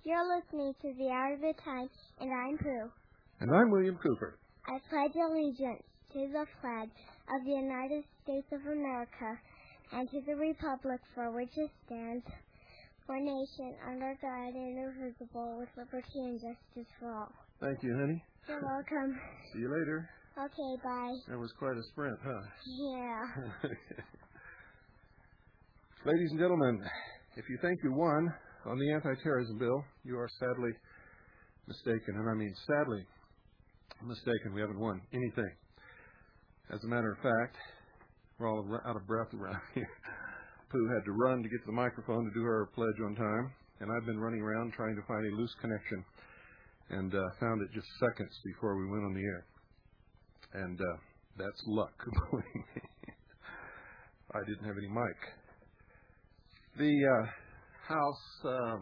You're listening to The Hour of the Time, and I'm Prue. And I'm William Cooper. I pledge allegiance to the flag of the United States of America and to the republic for which it stands, one nation, under God, indivisible, with liberty and justice for all. Thank you, honey. You're welcome. See you later. Okay, bye. That was quite a sprint, huh? Yeah. Ladies and gentlemen, if you think you won on the anti-terrorism bill, you are sadly mistaken. And I mean sadly mistaken. We haven't won anything. As a matter of fact, we're all out of breath around here. Pooh had to run to get to the microphone to do her pledge on time, and I've been running around trying to find a loose connection, and found it just seconds before we went on the air. And that's luck, believe me. I didn't have any mic. The House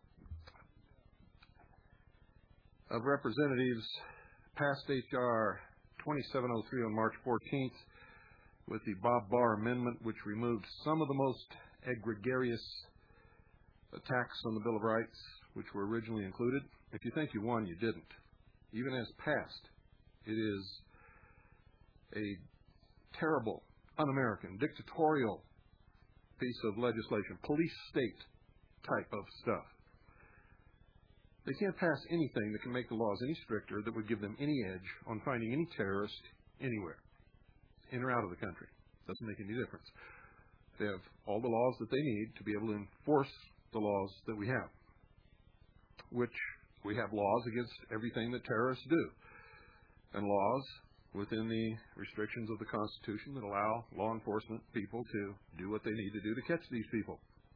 of Representatives passed H.R. 2703 on March 14th with the Bob Barr Amendment, which removed some of the most egregious attacks on the Bill of Rights, which were originally included. If you think you won, you didn't. Even as passed, it is a terrible, un-American, dictatorial piece of legislation, police state type of stuff. They can't pass anything that can make the laws any stricter that would give them any edge on finding any terrorist anywhere, in or out of the country. Doesn't make any difference. They have all the laws that they need to be able to enforce the laws that we have, which we have laws against everything that terrorists do, and laws within the restrictions of the Constitution that allow law enforcement people to do what they need to do to catch these people.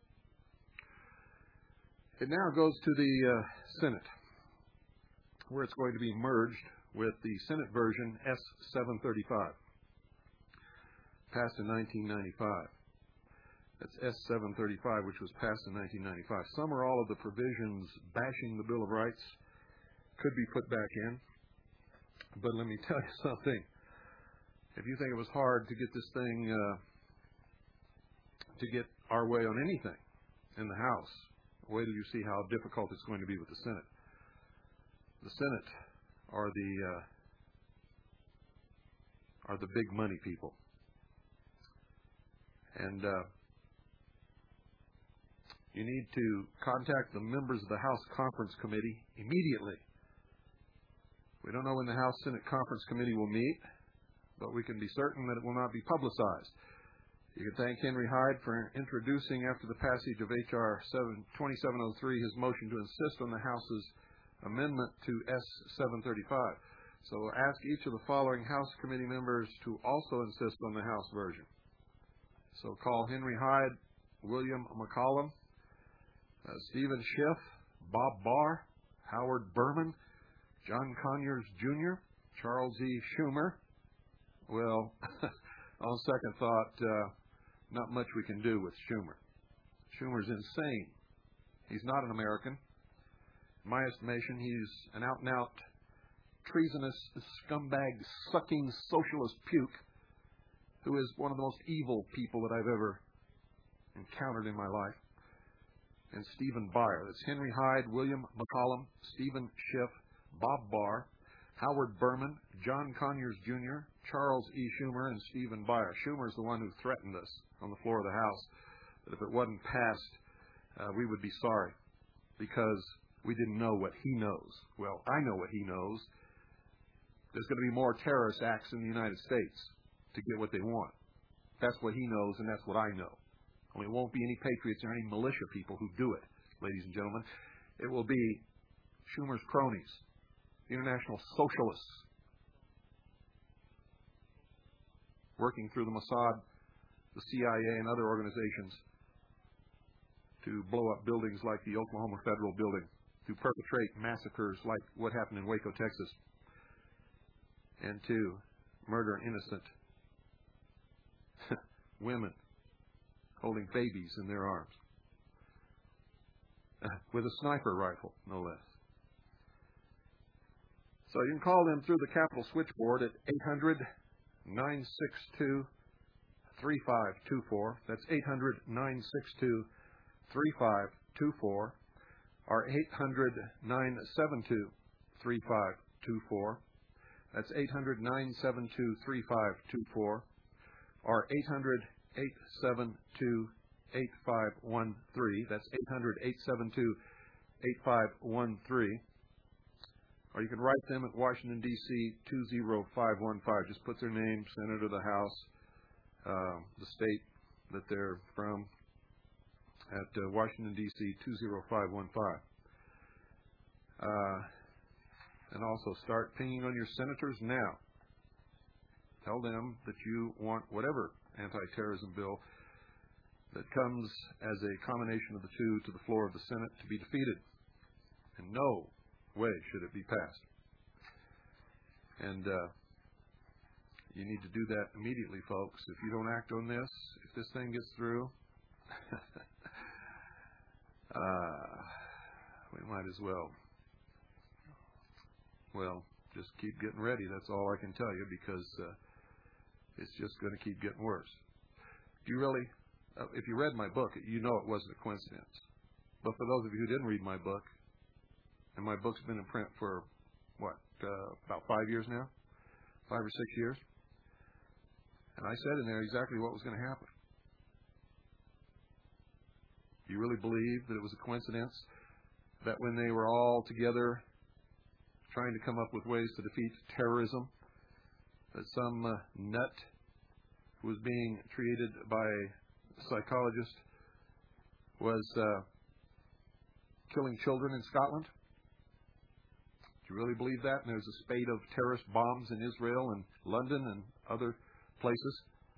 It now goes to the Senate, where it's going to be merged with the Senate version S-735, passed in 1995. That's S-735, which was passed in 1995. Some or all of the provisions bashing the Bill of Rights could be put back in. But let me tell you something. If you think it was hard to get this thing, to get our way on anything in the House, wait till you see how difficult it's going to be with the Senate. The Senate are the big money people. And you need to contact the members of the House Conference Committee immediately. We don't know when the House Senate Conference Committee will meet, but we can be certain that it will not be publicized. You can thank Henry Hyde for introducing, after the passage of H.R. 2703, his motion to insist on the House's amendment to S-735. So ask each of the following House committee members to also insist on the House version. So call Henry Hyde, William McCollum, Stephen Schiff, Bob Barr, Howard Berman, John Conyers, Jr., Charles E. Schumer. Well, on second thought, not much we can do with Schumer. Schumer's insane. He's not an American. In my estimation, he's an out-and-out treasonous, scumbag, sucking socialist puke who is one of the most evil people that I've ever encountered in my life. And Stephen Byer. That's Henry Hyde, William McCollum, Stephen Schiff, Bob Barr, Howard Berman, John Conyers, Jr., Charles E. Schumer, and Stephen Byer. Schumer is the one who threatened us on the floor of the House that if it wasn't passed, we would be sorry because we didn't know what he knows. Well, I know what he knows. There's going to be more terrorist acts in the United States to get what they want. That's what he knows, and that's what I know. Only it won't be any patriots or any militia people who do it, ladies and gentlemen. It will be Schumer's cronies, international socialists, working through the Mossad, the CIA, and other organizations to blow up buildings like the Oklahoma Federal Building, to perpetrate massacres like what happened in Waco, Texas, and to murder innocent women holding babies in their arms with a sniper rifle, no less. So you can call them through the Capitol switchboard at 800-962-3524. That's 800-962-3524. are 800-972-3524. That's 800-972-3524. Or 800-872-8513. That's 800-872-8513. Or you can write them at Washington, D.C. 20515. Just put their name, Senator of the House, the state that they're from, at Washington, D.C. 20515. And also start pinging on your senators now. Tell them that you want whatever anti-terrorism bill that comes as a combination of the two to the floor of the Senate to be defeated. In no way should it be passed. And you need to do that immediately, folks. If you don't act on this, if this thing gets through, we might as well just keep getting ready. That's all I can tell you, because it's just going to keep getting worse. Do you really, if you read my book, you know it wasn't a coincidence. But for those of you who didn't read my book, and my book's been in print for, about 5 years now? 5 or 6 years? And I said in there exactly what was going to happen. Do you really believe that it was a coincidence that when they were all together trying to come up with ways to defeat terrorism, that some nut who was being treated by a psychologist was killing children in Scotland? Do you really believe that? And there's a spate of terrorist bombs in Israel and London and other places?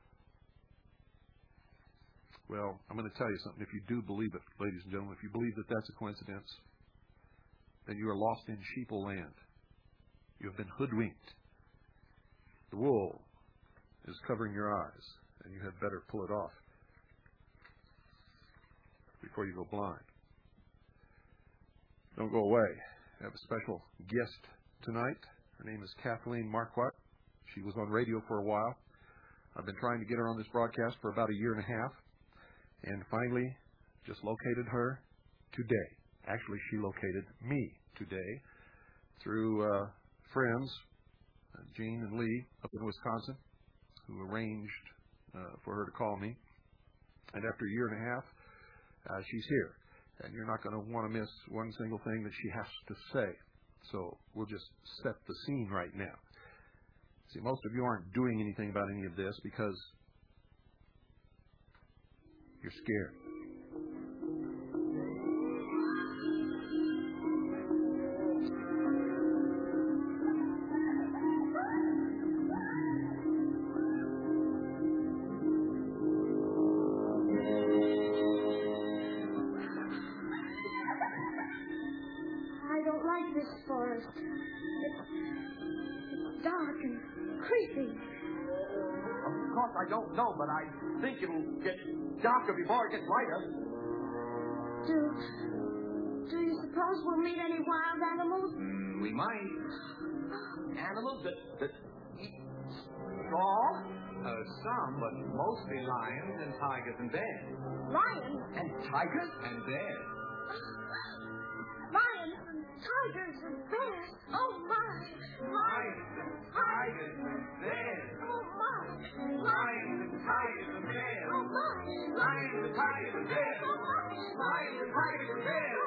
Well, I'm going to tell you something. If you do believe it, ladies and gentlemen, if you believe that that's a coincidence, then you are lost in sheeple land. You have been hoodwinked. The wool is covering your eyes, and you had better pull it off before you go blind. Don't go away. I have a special guest tonight. Her name is Kathleen Marquardt. She was on radio for a while. I've been trying to get her on this broadcast for about a year and a half, and finally just located her today. Actually, she located me today through friends, Gene and Lee up in Wisconsin, who arranged for her to call me. And after a year and a half, she's here. And you're not going to want to miss one single thing that she has to say. So we'll just set the scene right now. See, most of you aren't doing anything about any of this because you're scared. Forest. It's dark and creepy. Of course, I don't know, but I think it'll get darker before it gets lighter. Do you suppose we'll meet any wild animals? We might. Animals that eat straw? Some, but mostly lions and tigers and bears. Lions? And tigers? And bears. Lions and tigers and bears. Oh, my. Lions and tigers and bears. Oh, my. Lions and tigers and bears. Oh, my. Lions and tigers and bears. Oh, my. Lions and tigers and bears.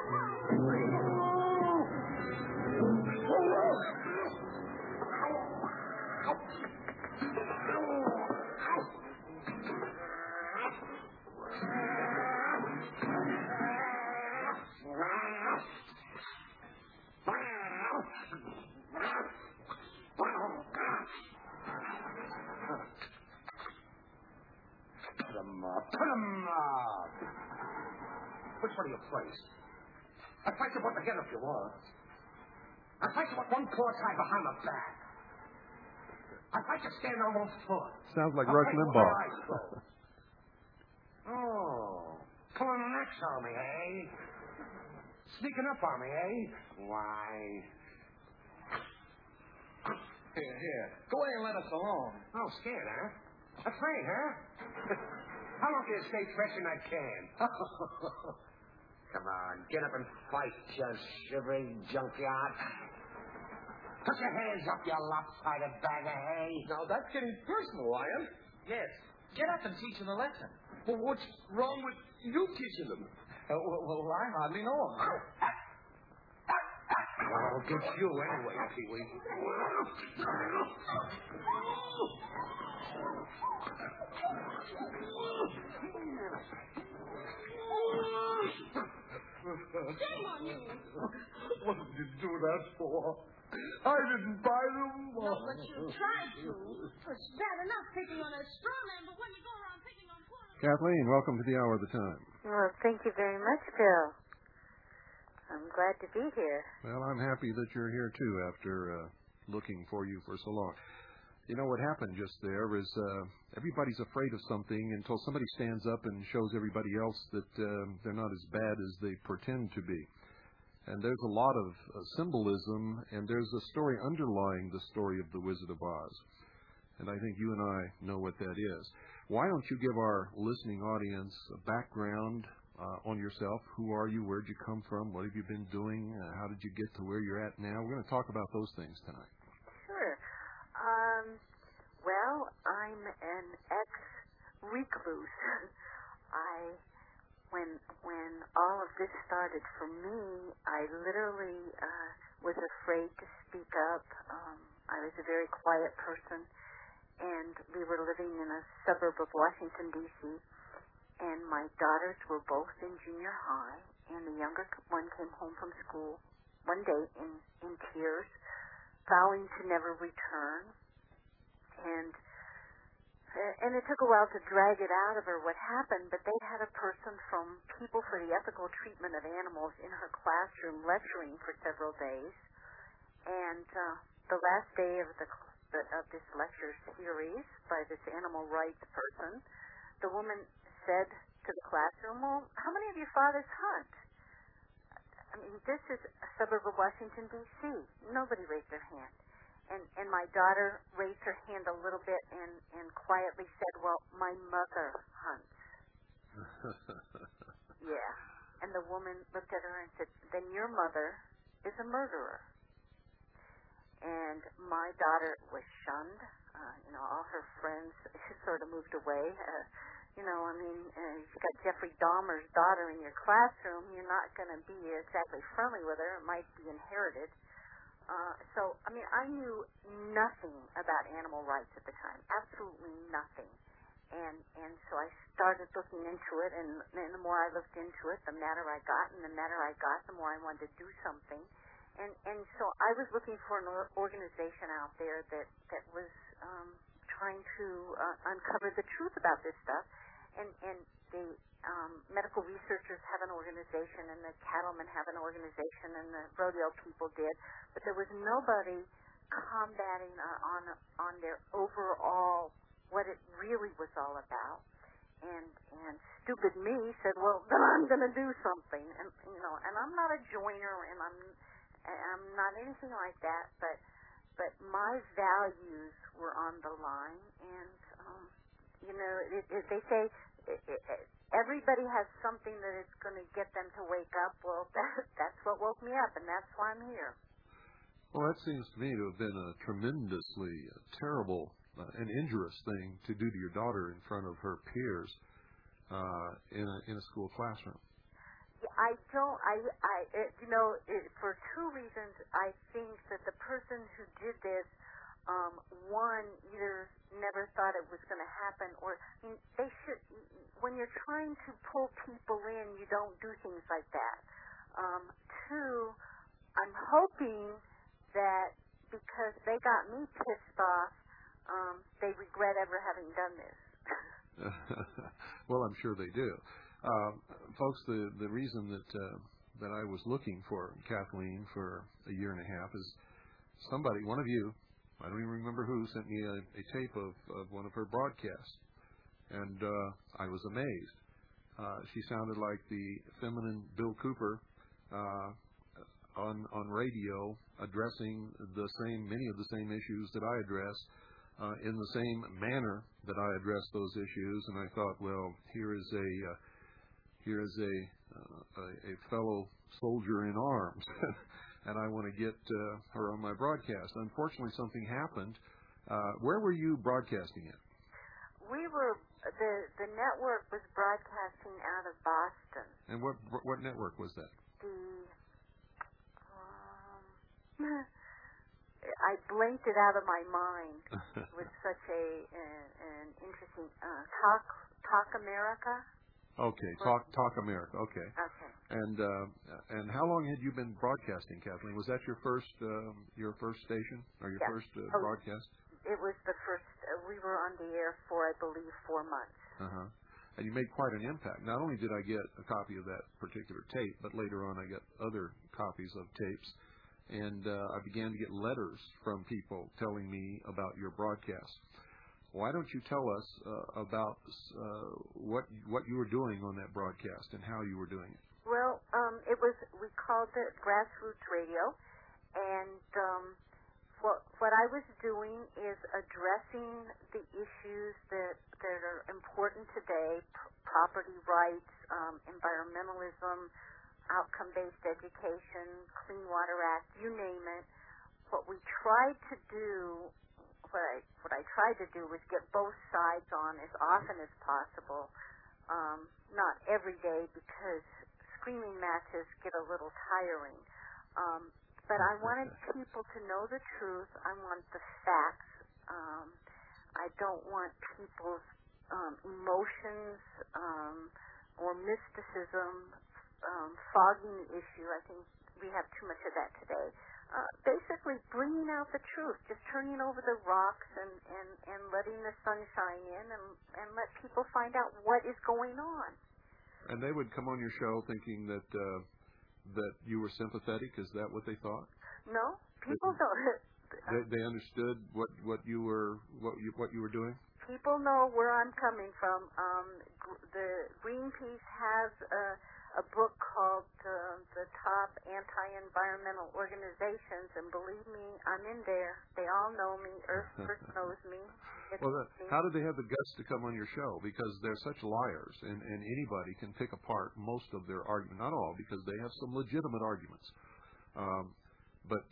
Put 'em up. Which one do you place? I'd fight you both together if you want. I'd fight you with one claw tied behind the back. I'd fight you standing on one foot. Sounds like Rush Limbaugh. Oh, pulling an axe on me, eh? Sneaking up on me, eh? Why? Here. Go away and let us alone. Oh, scared, huh? Afraid, huh? How long can you stay fresh in that can? Come on, get up and fight, you shivering junkyard. Put your hands up, you lopsided bag of hay. Now, that's getting personal, Lion. Yes. Get up and teach them a lesson. Well, what's wrong with you teaching them? Well, I hardly know them. I'll get you anyway, Pee-wee. Shame on you. What did you do that for? I didn't buy them. No, but you tried to. It's bad enough picking on a straw man, but when you go around picking on poor... Kathleen, welcome to the Hour of the Time. Well, thank you very much, Bill. I'm glad to be here. Well, I'm happy that you're here, too, after looking for you for so long. You know, what happened just there is everybody's afraid of something until somebody stands up and shows everybody else that they're not as bad as they pretend to be. And there's a lot of symbolism, and there's a story underlying the story of the Wizard of Oz. And I think you and I know what that is. Why don't you give our listening audience a background on yourself? Who are you? Where'd you come from? What have you been doing? How did you get to where you're at now? We're going to talk about those things tonight. Sure. Well, I'm an ex-recluse. When all of this started for me, I literally was afraid to speak up. I was a very quiet person, and we were living in a suburb of Washington, D.C., and my daughters were both in junior high, and the younger one came home from school one day in tears, vowing to never return. And it took a while to drag it out of her what happened, but they had a person from People for the Ethical Treatment of Animals in her classroom lecturing for several days. And the last day of this lecture series by this animal rights person, the woman said to the classroom, well, how many of your fathers hunt? I mean, this is a suburb of Washington, D.C. Nobody raised their hand. And my daughter raised her hand a little bit and quietly said, well, my mother hunts. Yeah. And the woman looked at her and said, then your mother is a murderer. And my daughter was shunned. All her friends sort of moved away. You got Jeffrey Dahmer's daughter in your classroom, you're not going to be exactly friendly with her. It might be inherited. I knew nothing about animal rights at the time, absolutely nothing. And so I started looking into it, and the more I looked into it, the madder I got, and the madder I got, the more I wanted to do something. And so I was looking for an organization out there that was trying to uncover the truth about this stuff. And the medical researchers have an organization, and the cattlemen have an organization, and the rodeo people did, but there was nobody combating on their overall what it really was all about. And stupid me said, well, then I'm going to do something. And I'm not a joiner, and I'm not anything like that, but my values were on the line. And they say everybody has something that is going to get them to wake up. Well, that's what woke me up, and that's why I'm here. Well, that seems to me to have been a tremendously terrible and injurious thing to do to your daughter in front of her peers in a school classroom. For two reasons, I think that the person who did this, one, either never thought it was going to happen, or they should. When you're trying to pull people in, you don't do things like that. Two, I'm hoping that because they got me pissed off, they regret ever having done this. Well, I'm sure they do. Folks, the reason that I was looking for Kathleen for a year and a half is somebody, one of you, I don't even remember who, sent me a tape of one of her broadcasts, and I was amazed. She sounded like the feminine Bill Cooper on radio, addressing many of the same issues that I address in the same manner that I address those issues. And I thought, well, here is a a fellow soldier in arms, and I want to get her on my broadcast. Unfortunately, something happened. Where were you broadcasting it? We were the network was broadcasting out of Boston. And what network was that? I blanked it out of my mind. It was such an interesting Talk America. Okay, Talk America. Okay. Okay. And how long had you been broadcasting, Kathleen? Was that your first station or your first broadcast? It was the first. We were on the air for, I believe, 4 months. Uh-huh. And you made quite an impact. Not only did I get a copy of that particular tape, but later on I got other copies of tapes. And I began to get letters from people telling me about your broadcast. Why don't you tell us about what you were doing on that broadcast and how you were doing it? Well, we called it Grassroots Radio, and what I was doing is addressing the issues that are important today: property rights, environmentalism, outcome-based education, Clean Water Act, you name it. What I tried to do was get both sides on as often as possible. Not every day, because screaming matches get a little tiring. But I wanted people to know the truth. I want the facts. I don't want people's emotions or mysticism fogging the issue. I think we have too much of that today. Basically bringing out the truth, just turning over the rocks and letting the sun shine in and let people find out what is going on. And they would come on your show thinking that you were sympathetic. Is that what they thought? No, people don't. They understood what you were doing. People know where I'm coming from. The Greenpeace has a book called The Top Anti-Environmental Organizations, and believe me, I'm in there. They all know me. Earth First knows me. How did they have the guts to come on your show? Because they're such liars, and anybody can pick apart most of their argument. Not all, because they have some legitimate arguments. But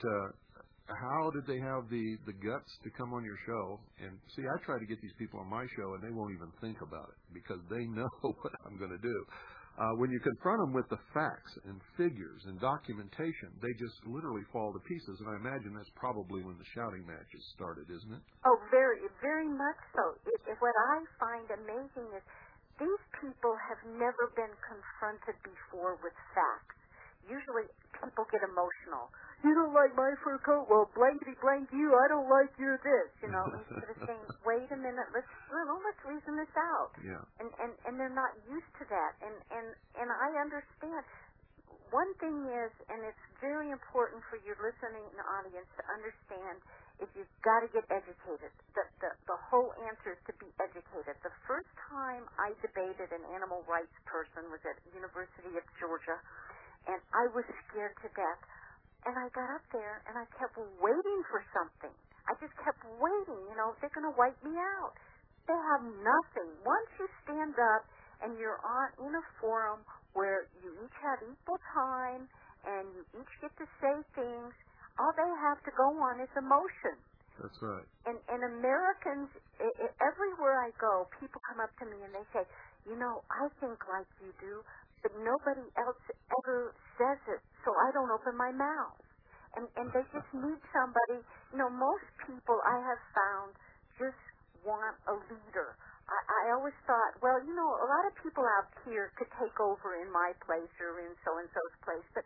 how did they have the guts to come on your show? And see, I try to get these people on my show, and they won't even think about it because they know what I'm going to do. When you confront them with the facts and figures and documentation, they just literally fall to pieces. And I imagine that's probably when the shouting matches started, isn't it? Oh, very, very much so. What I find amazing is these people have never been confronted before with facts. Usually people get emotional. You don't like my fur coat? Well, blankety blank you. I don't like your this. Instead of saying, wait a minute, let's reason this out. Yeah. And they're not used to that. And I understand. One thing is, and it's very important for your listening audience to understand, is you've got to get educated. The whole answer is to be educated. The first time I debated an animal rights person was at the University of Georgia, and I was scared to death. And I got up there, and I kept waiting for something. I just kept waiting. They're going to wipe me out. They have nothing. Once you stand up and you're in a forum where you each have equal time and you each get to say things, all they have to go on is emotion. That's right. And Americans, everywhere I go, people come up to me and they say, I think like you do, but nobody else ever says it, so I don't open my mouth. And they just need somebody. Most people I have found just want a leader. I always thought, well, a lot of people out here could take over in my place or in so-and-so's place, but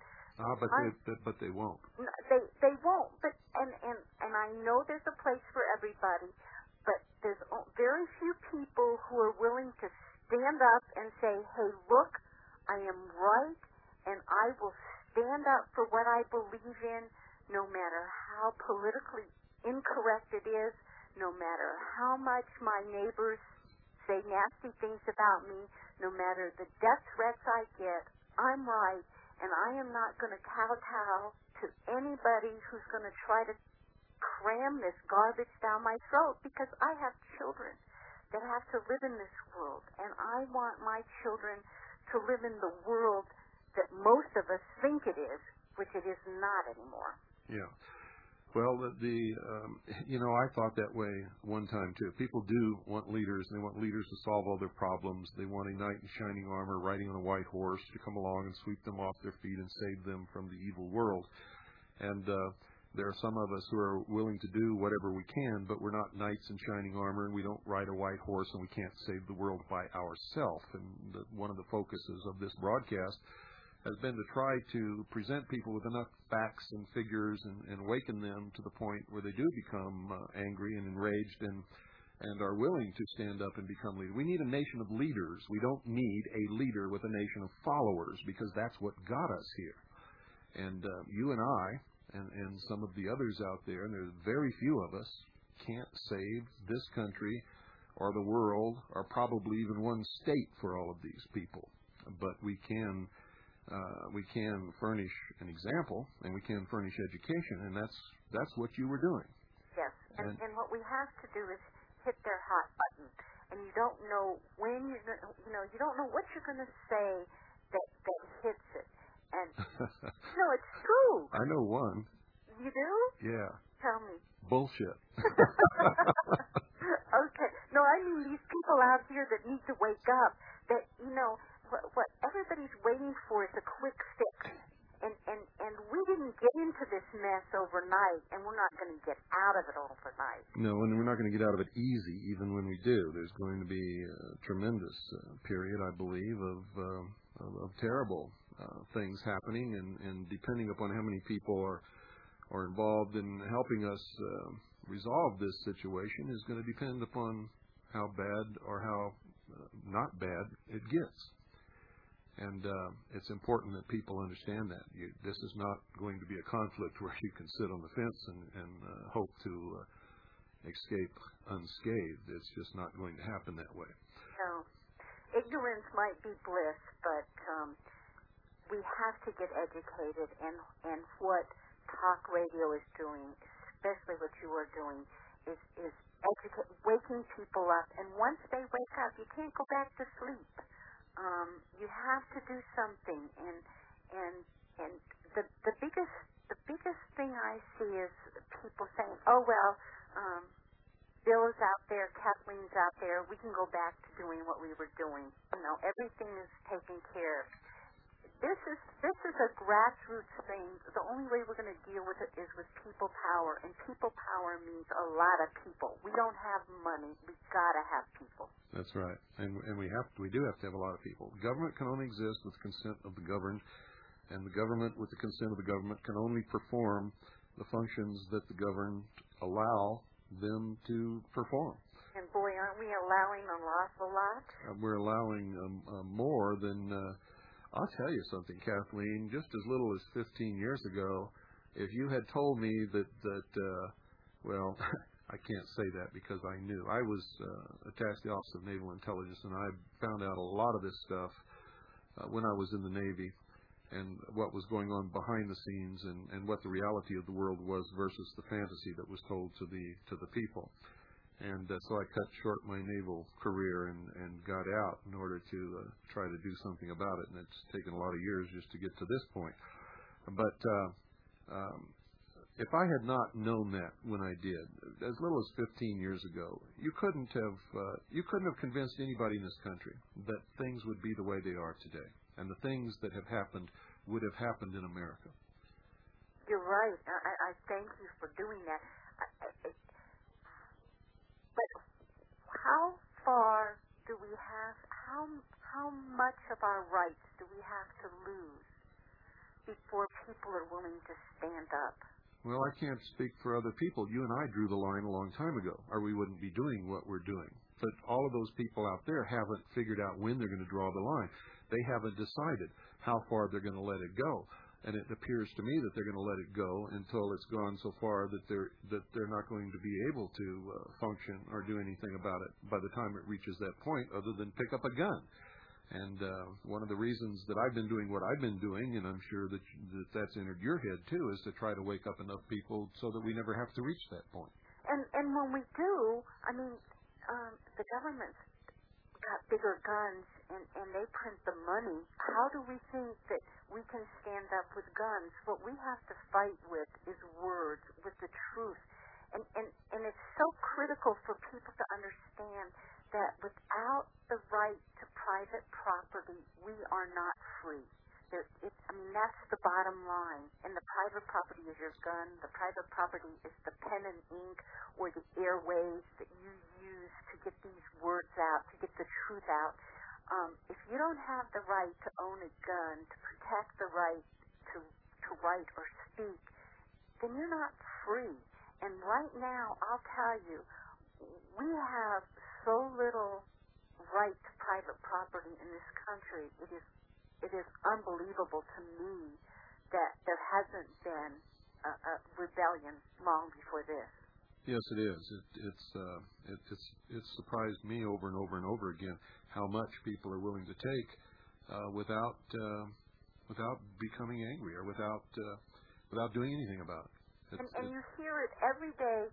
they won't. They won't. But and I know there's a place for everybody, but there's very few people who are willing to stand up and say, hey, look, I am right, and I will stand up for what I believe in, no matter how politically incorrect it is, no matter how much my neighbors say nasty things about me, no matter the death threats I get, I'm right, and I am not going to kowtow to anybody who's going to try to cram this garbage down my throat, because I have children that have to live in this world, and I want my children to live in the world that most of us think it is, which it is not anymore. Yeah. Well, I thought that way one time too. People do want leaders. They want leaders to solve all their problems. They want a knight in shining armor riding on a white horse to come along and sweep them off their feet and save them from the evil world. And there are some of us who are willing to do whatever we can, but we're not knights in shining armor, and we don't ride a white horse, and we can't save the world by ourselves. And one of the focuses of this broadcast has been to try to present people with enough facts and figures and awaken them to the point where they do become angry and enraged and are willing to stand up and become leaders. We need a nation of leaders. We don't need a leader with a nation of followers, because that's what got us here. And you and I and some of the others out there, and there's very few of us, can't save this country or the world or probably even one state for all of these people. But we can furnish an example, and we can furnish education, and that's what you were doing. Yes, and what we have to do is hit their hot button, and you don't know when you don't know what you're going to say that hits it. And no, it's true. I know one. You do? Yeah. Tell me. Bullshit. Okay. No, I mean these people out here that need to wake up. That what everybody's waiting for is a quick fix. And we didn't get into this mess overnight, and we're not going to get out of it overnight. No, and we're not going to get out of it easy, even when we do. There's going to be a tremendous period, I believe, of terrible things happening, and depending upon how many people are involved in helping us resolve this situation is going to depend upon how bad or how not bad it gets. And it's important that people understand that. This is not going to be a conflict where you can sit on the fence and hope to escape unscathed. It's just not going to happen that way. No. Ignorance might be bliss, but we have to get educated, and what talk radio is doing, especially what you are doing, is waking people up. And once they wake up, you can't go back to sleep. You have to do something, and the biggest thing I see is people saying, "Oh well, Bill is out there, Kathleen's out there. We can go back to doing what we were doing. Everything is taken care of." This is a grassroots thing. The only way we're going to deal with it is with people power, and people power means a lot of people. We don't have money. We've got to have people. That's right, and we do have to have a lot of people. Government can only exist with the consent of the governed, and the government, with the consent of the government, can only perform the functions that the governed allow them to perform. And boy, aren't we allowing an awful lot? We're allowing more than. I'll tell you something, Kathleen. Just as little as 15 years ago, if you had told me that well, I can't say that because I knew. I was attached to the Office of Naval Intelligence, and I found out a lot of this stuff when I was in the Navy, and what was going on behind the scenes, and what the reality of the world was versus the fantasy that was told to the people. And so I cut short my naval career and got out in order to try to do something about it. And it's taken a lot of years just to get to this point. But if I had not known that when I did, as little as 15 years ago, you couldn't have convinced anybody in this country that things would be the way they are today, and the things that have happened would have happened in America. You're right. I thank you for doing that. But how far do we have? How much of our rights do we have to lose before people are willing to stand up? Well, I can't speak for other people. You and I drew the line a long time ago, or we wouldn't be doing what we're doing. But all of those people out there haven't figured out when they're going to draw the line. They haven't decided how far they're going to let it go. And it appears to me that they're going to let it go until it's gone so far that they're not going to be able to function or do anything about it by the time it reaches that point, other than pick up a gun. And one of the reasons that I've been doing what I've been doing, and I'm sure that's entered your head too, is to try to wake up enough people so that we never have to reach that point. And when we do, I mean, the government's got bigger guns and they print the money, how do we think that we can stand up with guns? What we have to fight with is words, with the truth. And it's so critical for people to understand that without the right to private property, we are not free. That's the bottom line. And the private property is your gun. The private property is the pen and ink or the airwaves that you use to get these words out, to get the truth out. If you don't have the right to own a gun, to protect the right to write or speak, then you're not free. And right now, I'll tell you, we have so little right to private property in this country. It is unbelievable to me that there hasn't been a rebellion long before this. Yes, it is. It's surprised me over and over and over again how much people are willing to take without becoming angry or without doing anything about it. And you hear it every day.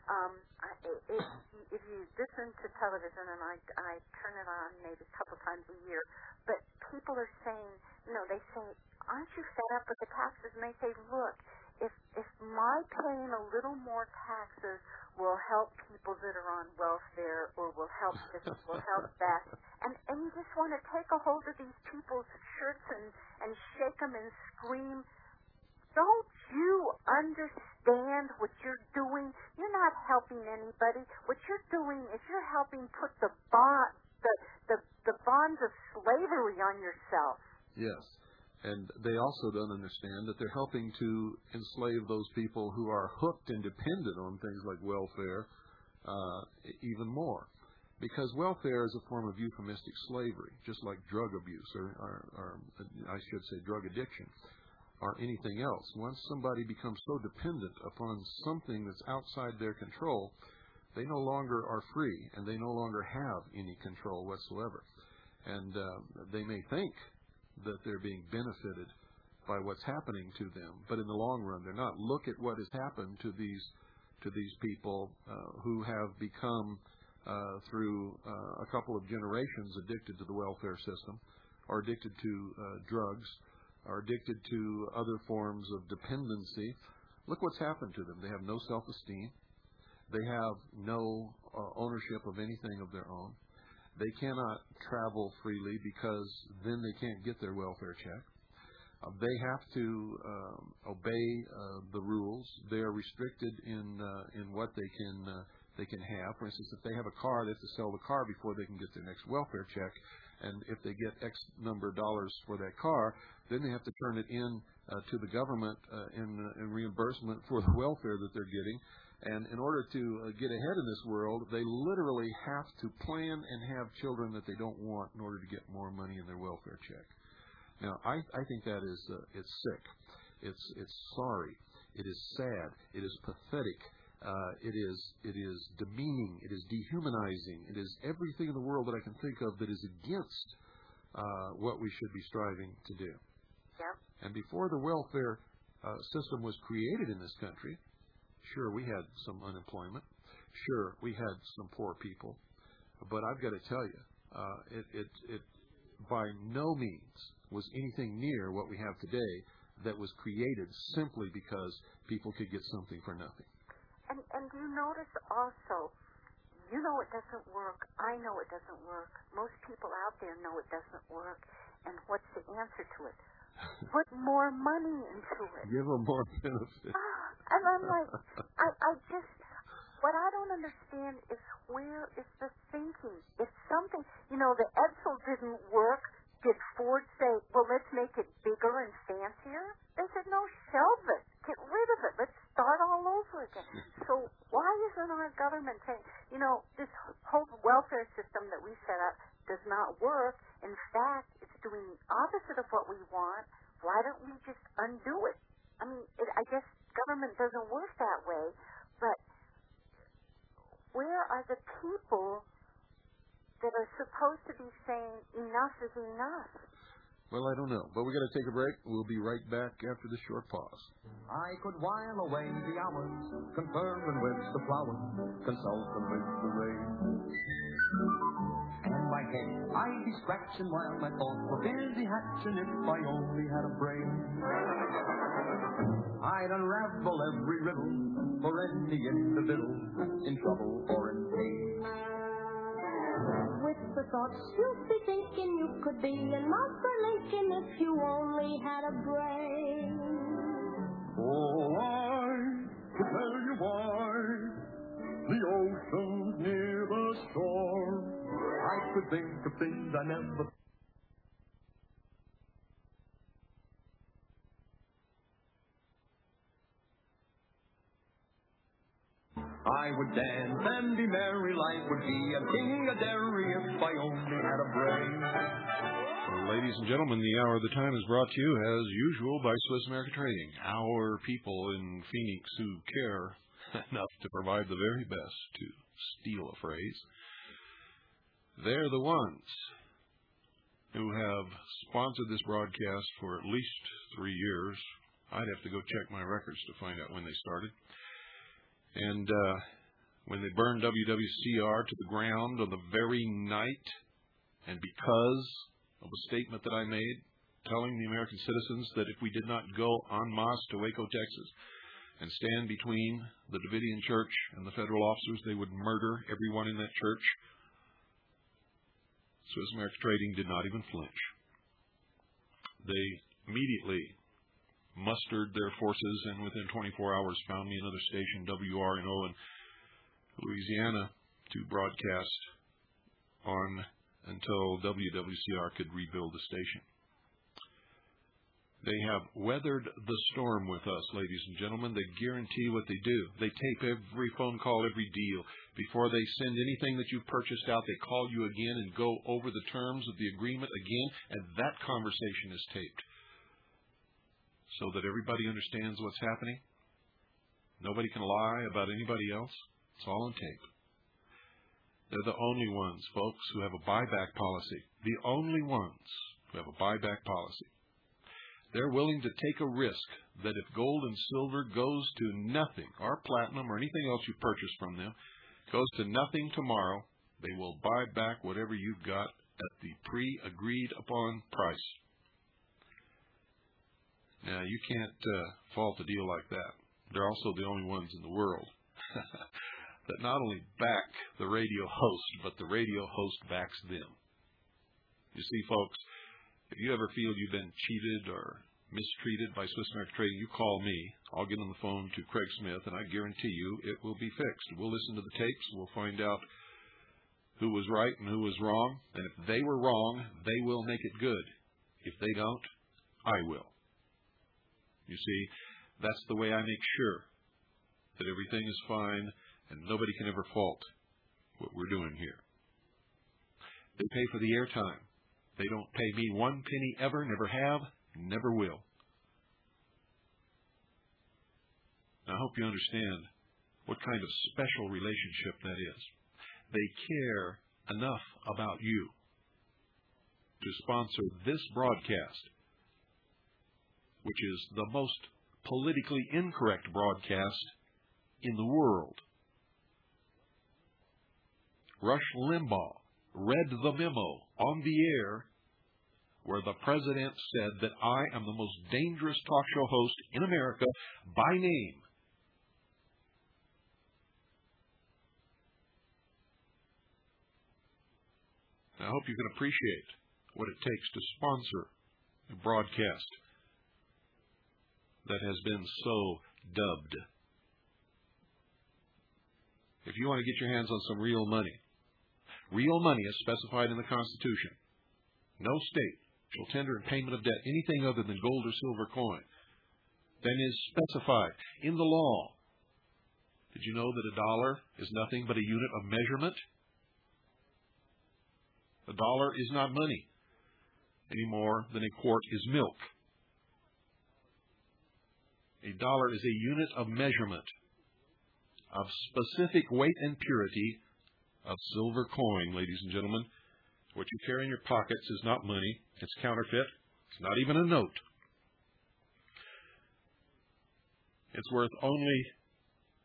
If you listen to television, and I turn it on maybe a couple times a year, but people are saying, they say, aren't you fed up with the taxes? And they say, look, if my paying a little more taxes will help people that are on welfare or will help this, will help that, and you just want to take a hold of these people's shirts and shake them and scream, don't you understand what you're doing? You're not helping anybody. What you're doing is you're helping put the bonds of slavery on yourself. Yes. And they also don't understand that they're helping to enslave those people who are hooked and dependent on things like welfare even more. Because welfare is a form of euphemistic slavery, just like drug abuse or I should say drug addiction or anything else. Once somebody becomes so dependent upon something that's outside their control, they no longer are free and they no longer have any control whatsoever. And they may think that they're being benefited by what's happening to them, but in the long run they're not. Look at what has happened to these people who have become through a couple of generations addicted to the welfare system, or addicted to drugs, or addicted to other forms of dependency. Look what's happened to them. They have no self-esteem. They have no ownership of anything of their own. They cannot travel freely because then they can't get their welfare check. They have to obey the rules. They are restricted in what they can have. For instance, if they have a car, they have to sell the car before they can get their next welfare check. And if they get X number of dollars for that car, then they have to turn it in to the government in reimbursement for the welfare that they're getting. And in order to get ahead in this world, they literally have to plan and have children that they don't want in order to get more money in their welfare check. Now, I think that is it's sick. It's sorry. It is sad. It is pathetic. It is demeaning. It is dehumanizing. It is everything in the world that I can think of that is against what we should be striving to do. Yep. And before the welfare system was created in this country, sure, we had some unemployment. Sure, we had some poor people. But I've got to tell you, it by no means was anything near what we have today that was created simply because people could get something for nothing. And you notice also, you know it doesn't work. I know it doesn't work. Most people out there know it doesn't work. And what's the answer to it? Put more money into it. Give them more benefit. And I'm like, I just, what I don't understand is where is the thinking? If something, the Edsel didn't work, did Ford say, well, let's make it bigger and fancier? They said, no, shelve it. Get rid of it. Let's start all over again. So why isn't our government saying, this whole welfare system that we set up does not work. In fact, it's doing the opposite of what we want. Why don't we just undo it? I mean, I guess government doesn't work that way, but where are the people that are supposed to be saying enough is enough? Well, I don't know, but we've got to take a break. We'll be right back after this short pause. I could while away the hours, conferring with the flowers, consulting with the rain. And my head. I'd be scratching while my thoughts were busy hatching if I only had a brain. I'd unravel every riddle for any individual in trouble or in pain. With the thoughts you'd be thinking you could be an Arthur Lincoln if you only had a brain. Oh, I could tell you why the ocean's near the shore. I could think of things I never. I would dance and be merry, life would be a king a dairy if I only had a brain. Ladies and gentlemen, the Hour of the Time is brought to you, as usual, by Swiss America Trading. Our people in Phoenix who care enough to provide the very best, to steal a phrase. They're the ones who have sponsored this broadcast for at least 3 years. I'd have to go check my records to find out when they started. And when they burned WWCR to the ground on the very night, and because of a statement that I made telling the American citizens that if we did not go en masse to Waco, Texas, and stand between the Davidian Church and the federal officers, they would murder everyone in that church, Swiss America Trading did not even flinch. They immediately mustered their forces and within 24 hours found me another station, WRNO in Louisiana, to broadcast on until WWCR could rebuild the station. They have weathered the storm with us, ladies and gentlemen. They guarantee what they do. They tape every phone call, every deal. Before they send anything that you've purchased out, they call you again and go over the terms of the agreement again, and that conversation is taped so that everybody understands what's happening. Nobody can lie about anybody else. It's all on tape. They're the only ones, folks, who have a buyback policy. The only ones who have a buyback policy. They're willing to take a risk that if gold and silver goes to nothing, or platinum or anything else you purchase from them, goes to nothing tomorrow, they will buy back whatever you've got at the pre-agreed upon price. Now, you can't fault a deal like that. They're also the only ones in the world that not only back the radio host, but the radio host backs them. You see, folks, if you ever feel you've been cheated or mistreated by Swiss America Trading, you call me. I'll get on the phone to Craig Smith, and I guarantee you it will be fixed. We'll listen to the tapes. We'll find out who was right and who was wrong. And if they were wrong, they will make it good. If they don't, I will. You see, that's the way I make sure that everything is fine and nobody can ever fault what we're doing here. They pay for the airtime. They don't pay me one penny ever, never have, never will. Now, I hope you understand what kind of special relationship that is. They care enough about you to sponsor this broadcast, which is the most politically incorrect broadcast in the world. Rush Limbaugh read the memo on the air where the president said that I am the most dangerous talk show host in America by name. I hope you can appreciate what it takes to sponsor a broadcast that has been so dubbed. If you want to get your hands on some real money as specified in the Constitution, no state shall tender in payment of debt anything other than gold or silver coin than is specified in the law. Did you know that a dollar is nothing but a unit of measurement? A dollar is not money any more than a quart is milk. A dollar is a unit of measurement of specific weight and purity of silver coin, ladies and gentlemen. What you carry in your pockets is not money. It's counterfeit. It's not even a note. It's worth only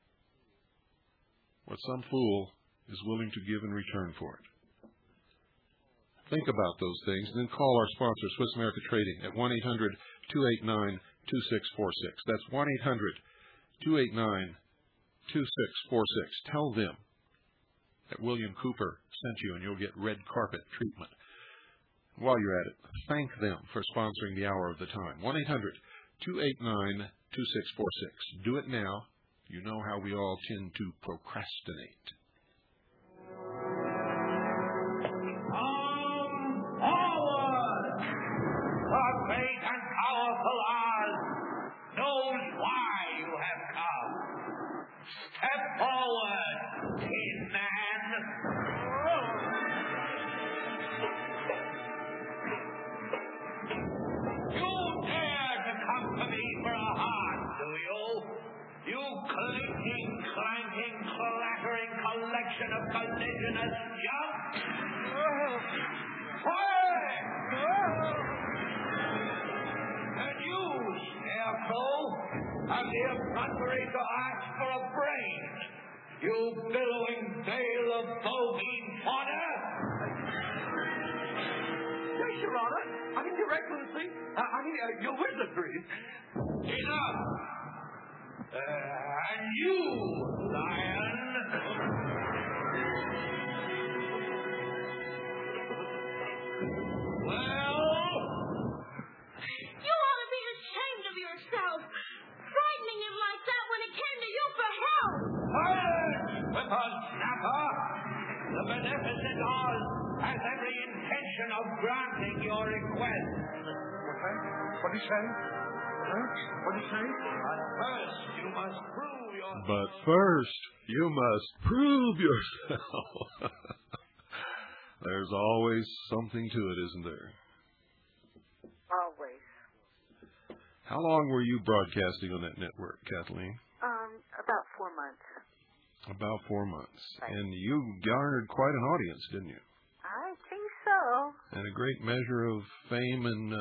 what some fool is willing to give in return for it. Think about those things, and then call our sponsor, Swiss America Trading, at 1-800-289-2646. That's 1-800-289-2646. Tell them that William Cooper sent you, and you'll get red carpet treatment. While you're at it, thank them for sponsoring the Hour of the Time. 1-800-289-2646. Do it now. You know how we all tend to procrastinate. Forward! The great and powerful Oz knows why you have come. Step forward, Tin Man. You dare to come to me for a heart, do you? You clinking, clanking, clattering collection of collisionous junk! Fire! And you, Scarecrow, have the effrontery to ask for a brain. You billowing bale of bovine fodder! Yes, Your Honor. I mean, Your Excellency. Your wizardry. Enough! And you, Lion! Well? You ought to be ashamed of yourself. Frightening him like that when it came to you for help. Silence, whippersnapper! The beneficent Oz has every intention of granting your request. What did he say? What did he say? But first, you must prove But first, you must prove yourself. yourself. There's always something to it, isn't there? Always. How long were you broadcasting on that network, Kathleen? About 4 months. About 4 months. Right. And you garnered quite an audience, didn't you? I think so. And a great measure of fame and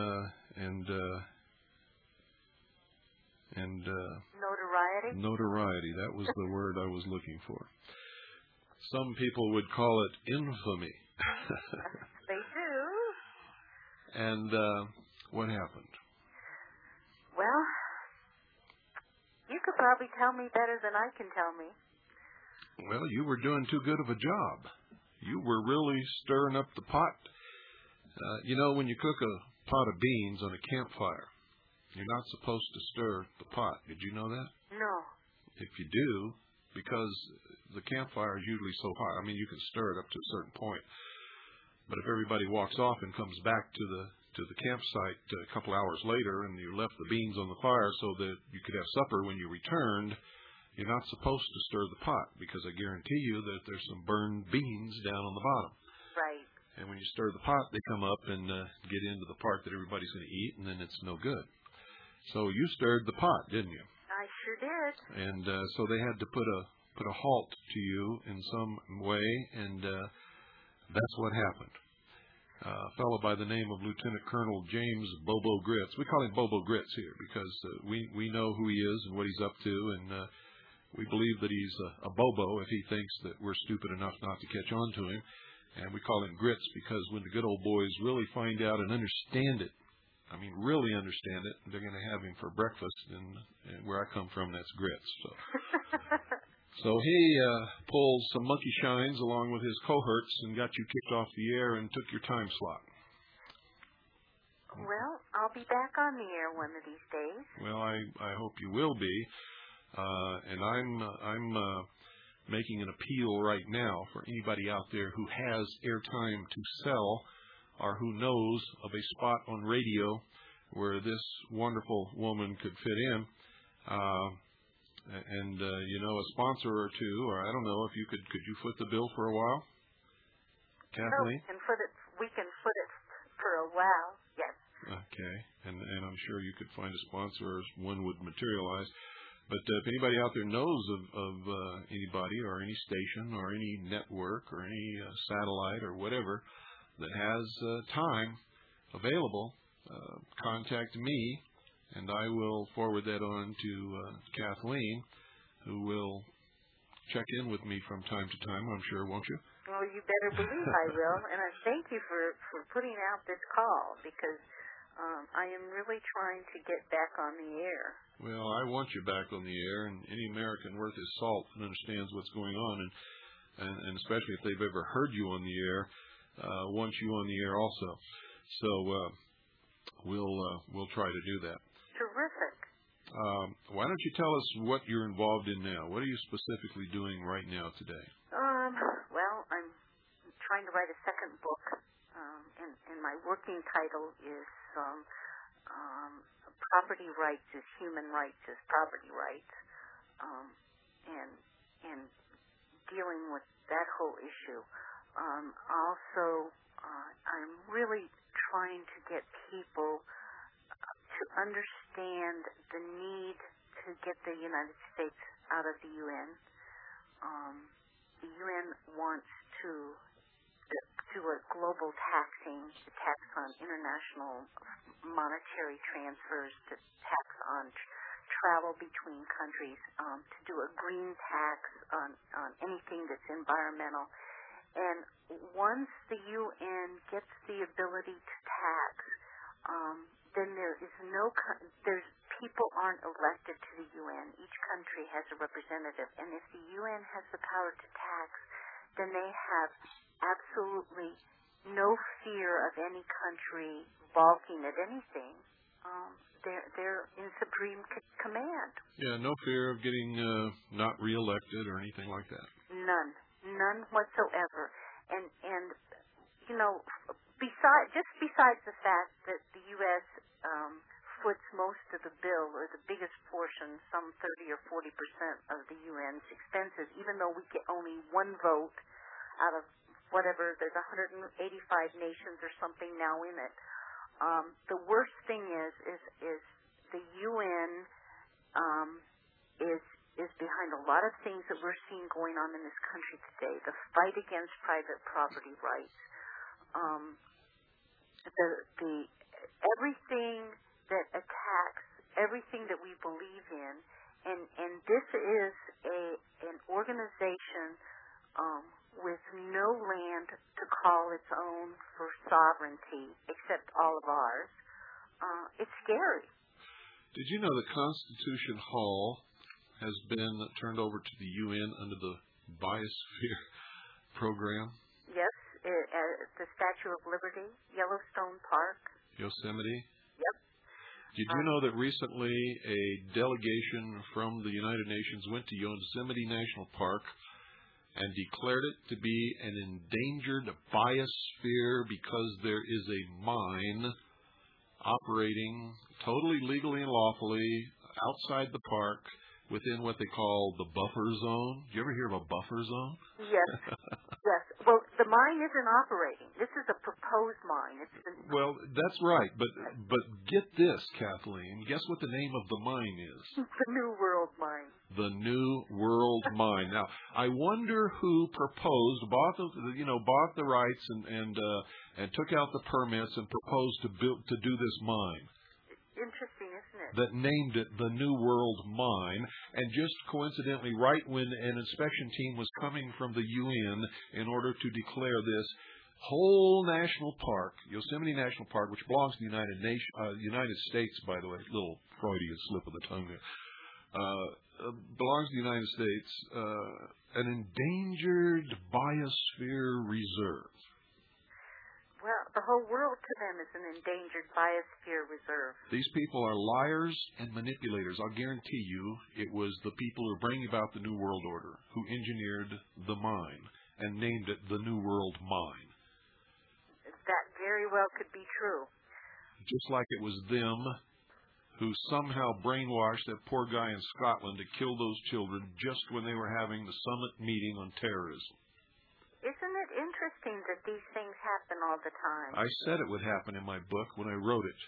Notoriety? notoriety. That was the word I was looking for. Some people would call it infamy. They do. And what happened? Well, you could probably tell me better than I can tell me. Well, you were doing too good of a job. You were really stirring up the pot. You know, when you cook a pot of beans on a campfire, you're not supposed to stir the pot. Did you know that? No. If you do, because the campfire is usually so hot, I mean, you can stir it up to a certain point. But if everybody walks off and comes back to the campsite a couple hours later and you left the beans on the fire so that you could have supper when you returned, you're not supposed to stir the pot, because I guarantee you that there's some burned beans down on the bottom. Right. And when you stir the pot, they come up and get into the part that everybody's going to eat, and then it's no good. So you stirred the pot, didn't you? I sure did. And so they had to put a halt to you in some way, and that's what happened. A fellow by the name of Lieutenant Colonel James Bobo Grits. We call him Bobo Grits here because we know who he is and what he's up to, and we believe that he's a bobo if he thinks that we're stupid enough not to catch on to him. And we call him Grits because when the good old boys really find out and understand it, I mean really understand it, they're going to have him for breakfast. And where I come from, that's Grits. So he pulled some monkey shines along with his cohorts and got you kicked off the air and took your time slot. Well, I'll be back on the air one of these days. Well, I hope you will be. And I'm making an appeal right now for anybody out there who has airtime to sell or who knows of a spot on radio where this wonderful woman could fit in. And a sponsor or two, or I don't know if you could you foot the bill for a while? Kathleen? No, we can foot it for a while, yes. Okay. And I'm sure you could find a sponsor or one would materialize. But if anybody out there knows of anybody or any station or any network or any satellite or whatever that has time available, contact me, and I will forward that on to Kathleen, who will check in with me from time to time, I'm sure, won't you? Well, you better believe I will, and I thank you for putting out this call, because I am really trying to get back on the air. Well, I want you back on the air, and any American worth his salt and understands what's going on, and especially if they've ever heard you on the air, wants you on the air also. So we'll try to do that. Terrific. Why don't you tell us what you're involved in now? What are you specifically doing right now today? Well, I'm trying to write a second book, and my working title is Property Rights is Human Rights is Property Rights, and dealing with that whole issue. Also, I'm really trying to get people to understand the need to get the United States out of the UN. The UN wants to do a global taxing, to tax on international monetary transfers, to tax on travel between countries, to do a green tax on anything that's environmental. And once the UN gets the ability to tax, then there's people aren't elected to the UN. Each country has a representative. And if the UN has the power to tax, then they have absolutely no fear of any country balking at anything. They're in supreme command. Yeah, no fear of getting not reelected or anything like that. None whatsoever. And you know, besides the fact that the U.S. foots most of the bill, or the biggest portion, some 30 or 40% of the UN's expenses, even though we get only one vote out of whatever, there's 185 nations or something now in it. The worst thing is the UN is behind a lot of things that we're seeing going on in this country today. The fight against private property rights, everything that attacks everything that we believe in, and this is an organization with no land to call its own for sovereignty except all of ours. It's scary. Did you know that Constitution Hall has been turned over to the UN under the Biosphere program? Yes, the Statue of Liberty, Yellowstone Park. Yosemite? Yep. Did you know that recently a delegation from the United Nations went to Yosemite National Park and declared it to be an endangered biosphere because there is a mine operating totally legally and lawfully outside the park within what they call the buffer zone? Did you ever hear of a buffer zone? Yes. Yes. Well, the mine isn't operating. This is a proposed mine. Well, that's right. But get this, Kathleen. Guess what the name of the mine is? The New World Mine. The New World Mine. Now, I wonder who bought the rights and took out the permits and proposed to do this mine. Interesting, isn't it? That named it the New World Mine, and just coincidentally, right when an inspection team was coming from the UN in order to declare this whole national park, Yosemite National Park, which belongs to the United States, by the way, little Freudian slip of the tongue there, belongs to the United States, an endangered biosphere reserve. Well, the whole world to them is an endangered biosphere reserve. These people are liars and manipulators. I'll guarantee you it was the people who are bringing about the New World Order who engineered the mine and named it the New World Mine. That very well could be true. Just like it was them who somehow brainwashed that poor guy in Scotland to kill those children just when they were having the summit meeting on terrorism. Isn't it interesting that these things happen all the time? I said it would happen in my book when I wrote it.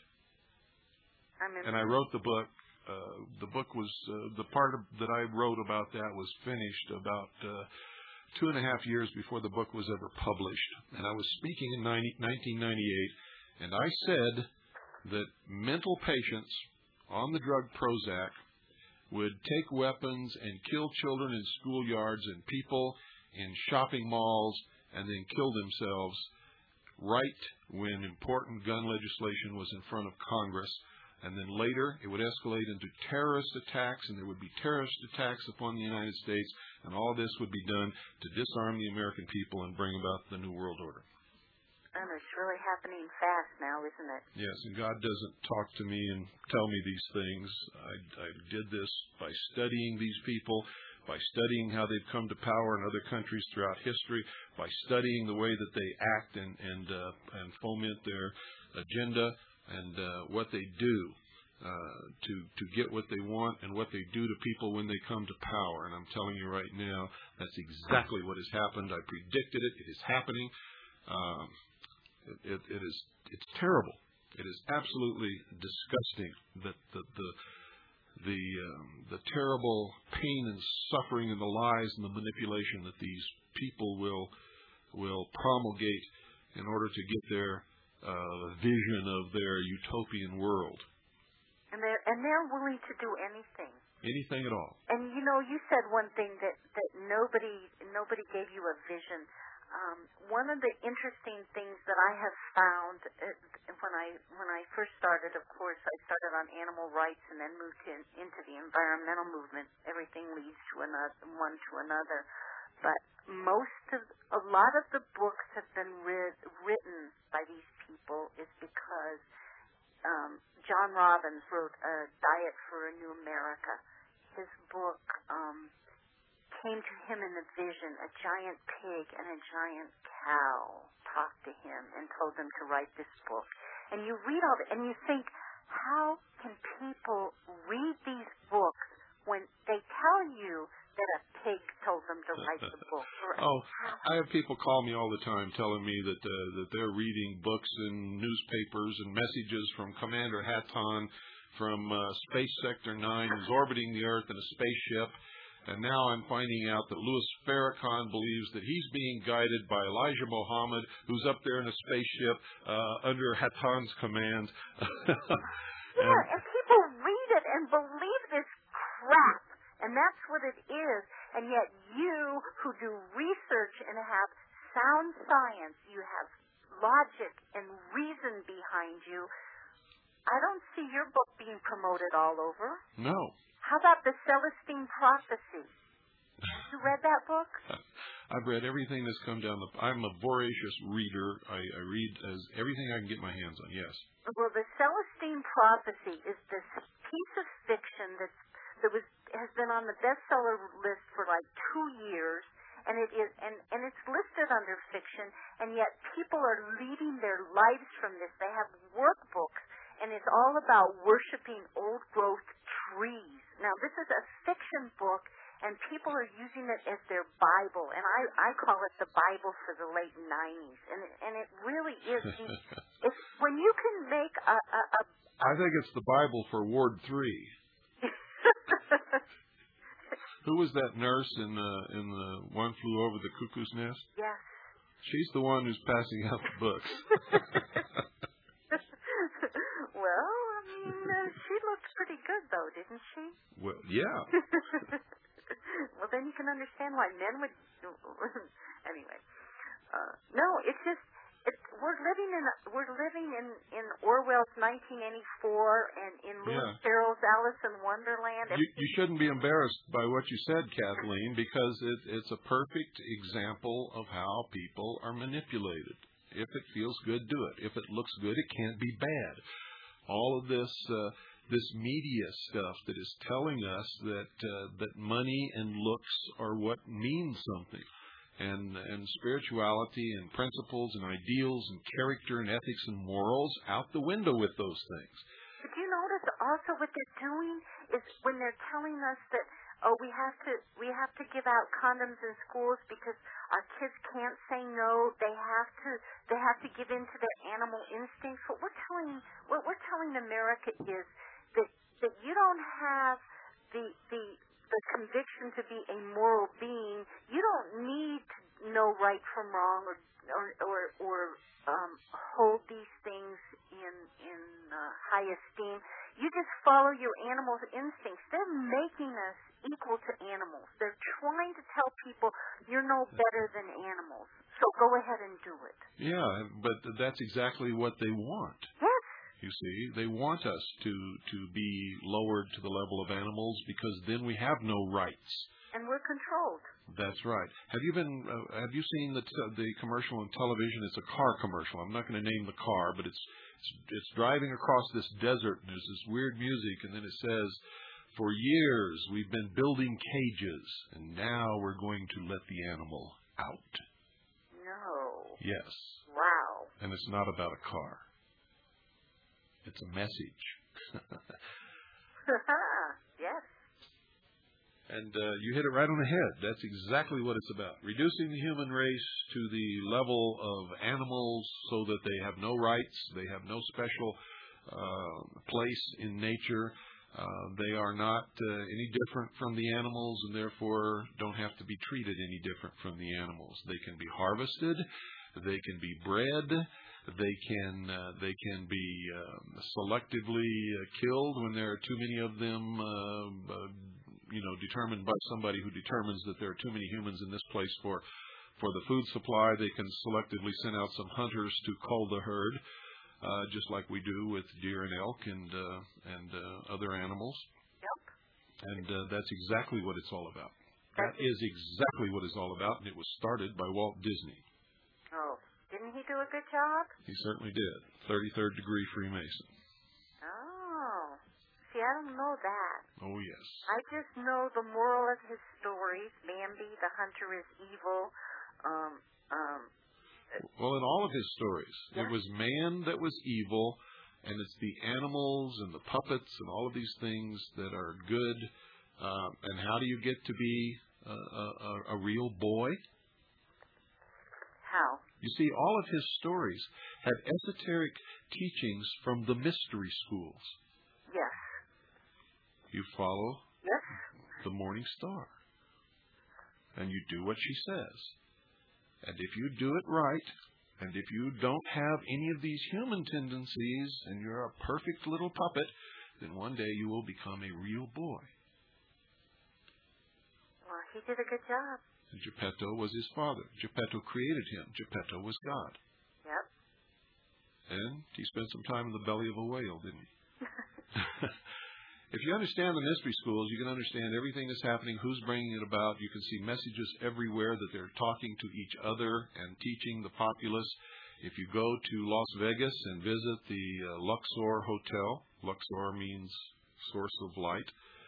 And I wrote the book. The book was, the part that I wrote about that was finished about 2.5 years before the book was ever published. And I was speaking in 1998, and I said that mental patients on the drug Prozac would take weapons and kill children in schoolyards and people in shopping malls and then kill themselves right when important gun legislation was in front of Congress. And then later, it would escalate into terrorist attacks, and there would be terrorist attacks upon the United States, and all this would be done to disarm the American people and bring about the New World Order. And it's really happening fast now, isn't it? Yes, and God doesn't talk to me and tell me these things. I did this by studying these people, by studying how they've come to power in other countries throughout history, by studying the way that they act and foment their agenda, and what they do to get what they want and what they do to people when they come to power. And I'm telling you right now, that's exactly what has happened. I predicted it. It is happening. It's terrible. It is absolutely disgusting that the terrible pain and suffering and the lies and the manipulation that these people will promulgate in order to get their vision of their utopian world. And they're willing to do anything. Anything at all. And you said one thing that nobody gave you a vision. One of the interesting things that I have found when I first started, of course, I started on animal rights and then moved into the environmental movement. Everything leads to one to another. But a lot of the books have been written by these people is because John Robbins wrote A Diet for a New America. His book came to him in a vision. A giant pig and a giant cow talked to him and told him to write this book. And you read all that, and you think, how can people read these books when they tell you that a pig told them to write the book? I have people call me all the time telling me that they're reading books and newspapers and messages from Commander Hatton from Space Sector 9, who's orbiting the Earth in a spaceship. And now I'm finding out that Louis Farrakhan believes that he's being guided by Elijah Muhammad, who's up there in a spaceship under Hatton's command. And people read it and believe this crap. And that's what it is. And yet you, who do research and have sound science, you have logic and reason behind you, I don't see your book being promoted all over. No. How about The Celestine Prophecy? You read that book? I've read everything that's come down I'm a voracious reader. I read everything I can get my hands on, yes. Well, The Celestine Prophecy is this piece of fiction that has been on the bestseller list for like 2 years, and it's listed under fiction, and yet people are leading their lives from this. They have workbooks, and it's all about worshiping old growth trees. Now, this is a fiction book, and people are using it as their Bible, and I call it the Bible for the late 90s, and it really is. It's when you can make a I think it's the Bible for Ward 3. Who was that nurse in the One Flew Over the Cuckoo's Nest? Yes. She's the one who's passing out the books. Well, I mean, she looked pretty good, though, didn't she? Well, yeah. Well, then you can understand why men would. Anyway, no, it's just we're living in Orwell's 1984 and in Lewis Carroll's Alice in Wonderland. You shouldn't be embarrassed by what you said, Kathleen, because it's a perfect example of how people are manipulated. If it feels good, do it. If it looks good, it can't be bad. All of this media stuff that is telling us that money and looks are what means something. And spirituality and principles and ideals and character and ethics and morals out the window with those things. But you notice also what they're doing is when they're telling us that we have to give out condoms in schools because our kids can't say no. They have to give in to their animal instincts. What we're telling America is that you don't have the the conviction to be a moral being, you don't need to know right from wrong or hold these things in high esteem. You just follow your animal instincts. They're making us equal to animals. They're trying to tell people you're no better than animals. So go ahead and do it. Yeah, but that's exactly what they want. Yes. You see, they want us to be lowered to the level of animals because then we have no rights. And we're controlled. That's right. Have you seen the commercial on television? It's a car commercial. I'm not going to name the car, but it's driving across this desert, and there's this weird music, and then it says, "For years we've been building cages, and now we're going to let the animal out." No. Yes. Wow. And it's not about a car. It's a message. Yes. And you hit it right on the head. That's exactly what it's about. Reducing the human race to the level of animals so that they have no rights, they have no special place in nature. They are not any different from the animals and therefore don't have to be treated any different from the animals. They can be harvested. They can be bred. They can be selectively killed when there are too many of them, determined by somebody who determines that there are too many humans in this place for the food supply. They can selectively send out some hunters to cull the herd, just like we do with deer and elk and other animals. Yep. And that's exactly what it's all about. That is exactly what it's all about, and it was started by Walt Disney. Oh, didn't he do a good job? He certainly did. 33rd degree Freemason. Oh. See, I don't know that. Oh, yes. I just know the moral of his stories. Bambi, the hunter, is evil. Well, in all of his stories, yeah. It was man that was evil, and it's the animals and the puppets and all of these things that are good. And how do you get to be a real boy? How? You see, all of his stories had esoteric teachings from the mystery schools. Yes. You follow yes. the morning star, and you do what she says. And if you do it right, and if you don't have any of these human tendencies, and you're a perfect little puppet, then one day you will become a real boy. Well, he did a good job. And Geppetto was his father. Geppetto created him. Geppetto was God. Yep. And he spent some time in the belly of a whale, didn't he? If you understand the mystery schools, you can understand everything that's happening, who's bringing it about. You can see messages everywhere that they're talking to each other and teaching the populace. If you go to Las Vegas and visit the Luxor Hotel, Luxor means source of light,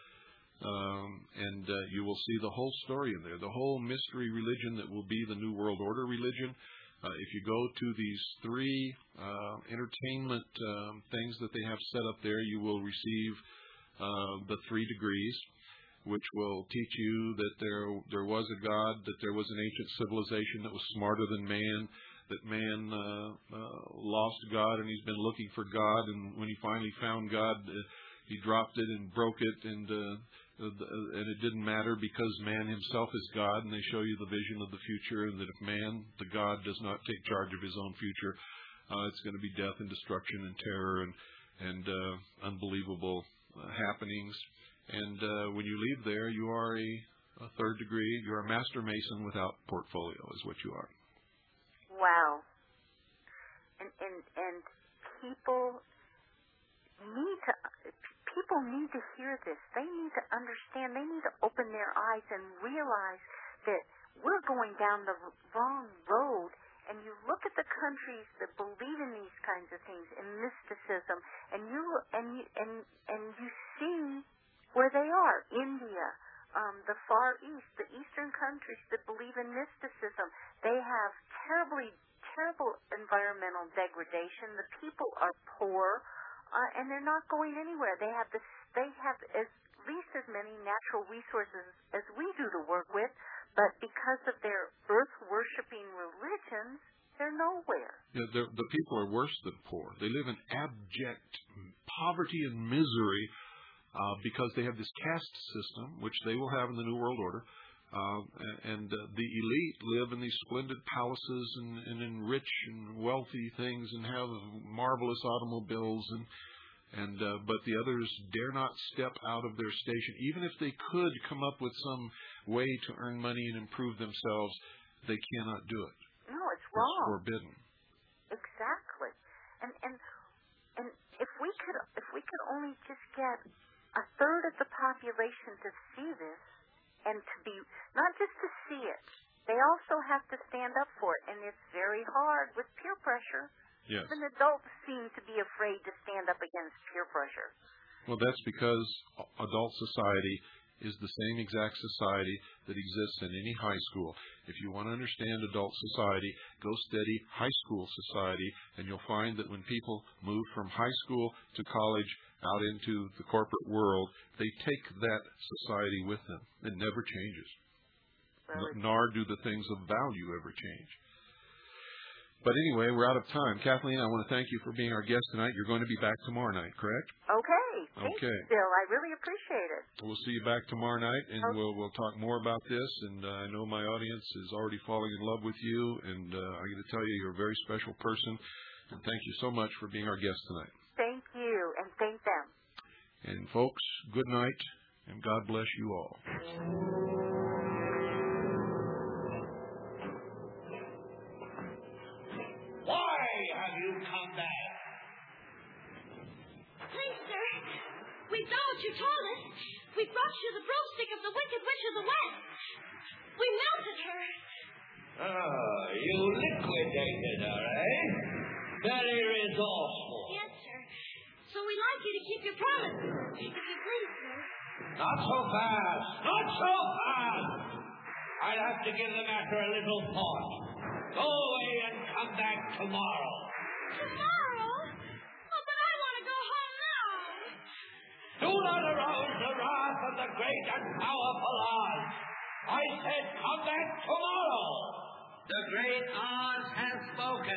and you will see the whole story in there, the whole mystery religion that will be the New World Order religion. If you go to these three entertainment things that they have set up there, you will receive the 3 degrees, which will teach you that there was a God, that there was an ancient civilization that was smarter than man, that man lost God and he's been looking for God, and when he finally found God, he dropped it and broke it, and it didn't matter because man himself is God, and they show you the vision of the future, and that if man, the God, does not take charge of his own future, it's going to be death and destruction and terror and unbelievable happenings. And when you leave there, you are a 3rd degree. You're a master mason without portfolio, is what you are. Wow. And people need to hear this. They need to understand. They need to open their eyes and realize that we're going down the wrong road. And you look at the countries that believe in these kinds of things, in mysticism, and you see where they are. India, the Far East, the Eastern countries that believe in mysticism, they have terrible environmental degradation. The people are poor, and they're not going anywhere. They have at least as many natural resources as we do to work with. But because of their earth-worshipping religions, they're nowhere. Yeah, the people are worse than poor. They live in abject poverty and misery because they have this caste system, which they will have in the New World Order. And the elite live in these splendid palaces and in rich and wealthy things and have marvelous automobiles but the others dare not step out of their station. Even if they could come up with some way to earn money and improve themselves, they cannot do it. No, it's wrong. It's forbidden. Exactly. And if we could only just get a third of the population to see this, and to be, not just to see it, they also have to stand up for it, and it's very hard with peer pressure. Yes. Even adults seem to be afraid to stand up against peer pressure. Well, that's because adult society is the same exact society that exists in any high school. If you want to understand adult society, go study high school society, and you'll find that when people move from high school to college out into the corporate world, they take that society with them. It never changes. Nor do the things of value ever change. But anyway, we're out of time. Kathleen, I want to thank you for being our guest tonight. You're going to be back tomorrow night, correct? Okay. Thank you, Bill. I really appreciate it. We'll see you back tomorrow night, and we'll talk more about this. And I know my audience is already falling in love with you, and I'm going to tell you you're a very special person. And thank you so much for being our guest tonight. Thank you, and thank them. And folks, good night, and God bless you all. Why have you come back? Please, sir, we've done what you told us. We brought you the broomstick of the Wicked Witch of the West. We melted her. Oh, you liquidated her, eh? Very resourceful. Yes, sir. So we'd like you to keep your promise, if you please, sir. Not so fast. Not so fast. I'll have to give the matter a little thought. Go away and come back tomorrow. Tomorrow? Oh, but I want to go home now. Do not arouse the wrath of the great and powerful Oz. I said come back tomorrow. The great Oz has spoken.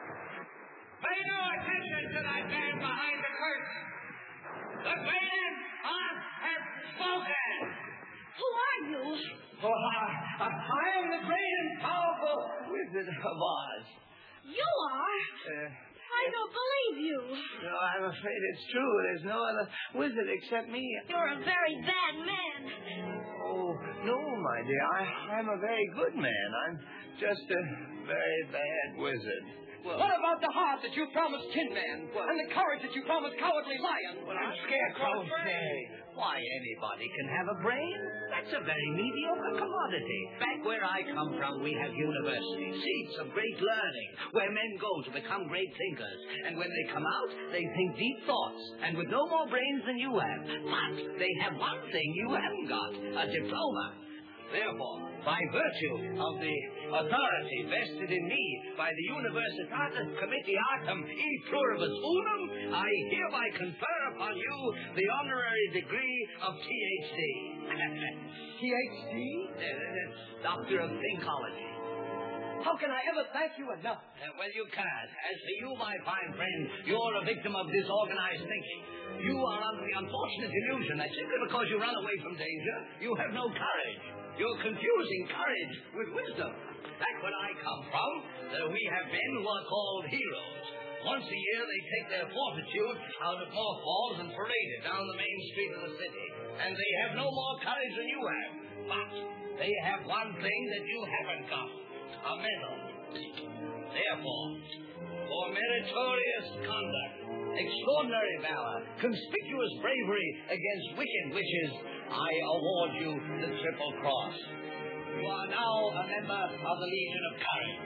Pay no attention to that man behind the curtain. The great Oz has spoken. Who are you? Oh, I am the great and powerful Wizard of Oz. You are? I don't believe you. No, I'm afraid it's true. There's no other wizard except me. You're a very bad man. Oh, no, my dear. I'm a very good man. I'm just a very bad wizard. Well, what about the heart that you promised Tin Man? And the courage that you promised Cowardly Lion? Well, I'm Scarecrow. Why, anybody can have a brain. That's a very mediocre commodity. Back where I come from, we have universities, seats of great learning, where men go to become great thinkers. And when they come out, they think deep thoughts, and with no more brains than you have. But they have one thing you haven't got, a diploma. Therefore, by virtue of the authority vested in me by the Universitatis Comitiatum e Pluribus Unum, I hereby confer upon you the honorary degree of Ph.D. Ph.D.? Doctor of Thinkology. How can I ever thank you enough? Well, you can't. As for you, my fine friend, you're a victim of disorganized thinking. You are under the unfortunate illusion that simply because you run away from danger, you have no courage. You're confusing courage with wisdom. That's where I come from. We have men who are called heroes. Once a year, they take their fortitude out of mothballs and parade it down the main street of the city. And they have no more courage than you have. But they have one thing that you haven't got. A medal. Therefore, for meritorious conduct, extraordinary valor, conspicuous bravery against wicked witches, I award you the Triple Cross. You are now a member of the Legion of Courage.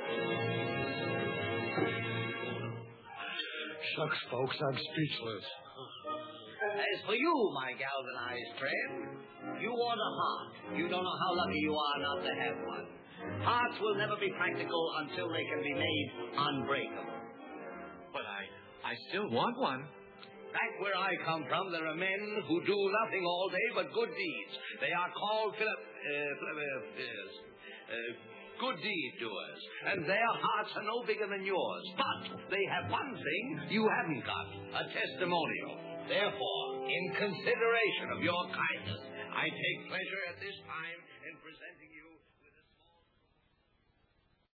Shucks, folks, I'm speechless. As for you, my galvanized friend, you want a heart. You don't know how lucky you are not to have one. Hearts will never be practical until they can be made unbreakable. But I still want one. Back where I come from, there are men who do nothing all day but good deeds. They are called good deed doers, and their hearts are no bigger than yours. But they have one thing you haven't got, a testimonial. Therefore, in consideration of your kindness, I take pleasure at this time in presenting